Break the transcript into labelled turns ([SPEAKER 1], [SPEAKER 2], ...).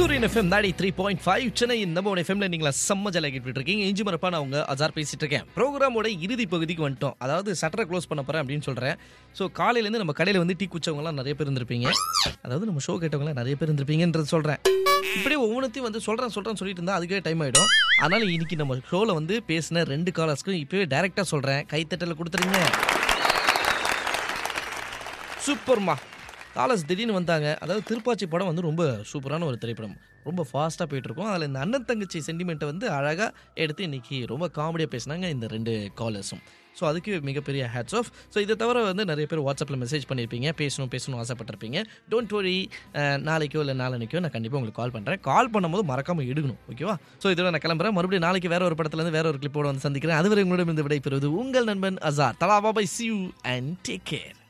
[SPEAKER 1] சூரியன் எஃப்எம் 93.5 சென்னையின் நம்பர் எஃப்எம்ல நீங்களா செம்ம ஜாலியா கேட்டுட்டு இருக்கீங்க. இஞ்சி மரப்பா நான் உங்க அசார் பேசிட்டு இருக்கேன். ப்ரோக்ராமோட இறுதி பகுதிக்கு வந்துட்டோம். அதாவது சட்டரை க்ளோஸ் பண்ண போறேன் அப்படின்னு சொல்றேன். ஸோ காலையிலேருந்து நம்ம கடையில் வந்து டீ குச்சவங்கலாம் நிறைய பேர் இருந்திருப்பீங்க. அதாவது நம்ம ஷோ கேட்டவங்களாம் நிறைய பேர் இருந்திருப்பீங்கன்றது சொல்றேன். இப்படியே ஒவ்வொன்றையும் வந்து சொல்றேன் சொல்லிட்டு இருந்தா அதுக்கே டைம் ஆயிடும். அதனால இன்னைக்கு நம்ம ஷோல வந்து பேசின 2 காலர்ஸ்க்கும் இப்பவே டைரக்டா சொல்றேன், கைத்தட்டல கொடுத்துருங்க. சூப்பர்மா காலர்ஸ் திடீர்னு வந்தாங்க. அதாவது திருப்பாச்சி படம் வந்து ரொம்ப சூப்பரான ஒரு திரைப்படம், ரொம்ப ஃபாஸ்ட்டாக போயிட்டுருக்கோம். அதில் இந்த அண்ணன் தங்கச்சி சென்டிமெண்ட்டை வந்து அழகாக எடுத்து இன்றைக்கி ரொம்ப காமெடியாக பேசினாங்க இந்த 2 காலர்ஸும். ஸோ அதுக்கு மிகப்பெரிய ஹேட்ஸ் ஆஃப். ஸோ இதை தவிர வந்து நிறைய பேர் வாட்ஸ்அப்பில் மெசேஜ் பண்ணியிருப்பீங்க, பேசணும் ஆசைப்பட்டிருப்பீங்க. டோன்ட் வரி, நாளைக்கோ இல்லை நாளன்னைக்கோ நான் கண்டிப்பாக உங்களுக்கு கால் பண்ணுறேன். கால் பண்ணும்போது மறக்காமல் எடுக்கணும், ஓகேவா? ஸோ இதோட நான் கிளம்புறேன். மறுபடியும் நாளைக்கு வேற ஒரு படத்துலேருந்து வேற ஒரு கிளிப்போடு வந்து சந்திக்கிறேன். அதுவரை உங்களிடம் இந்த விடைபெறுவது உங்கள் நண்பன் அசார். தலா பாய், see you and take care.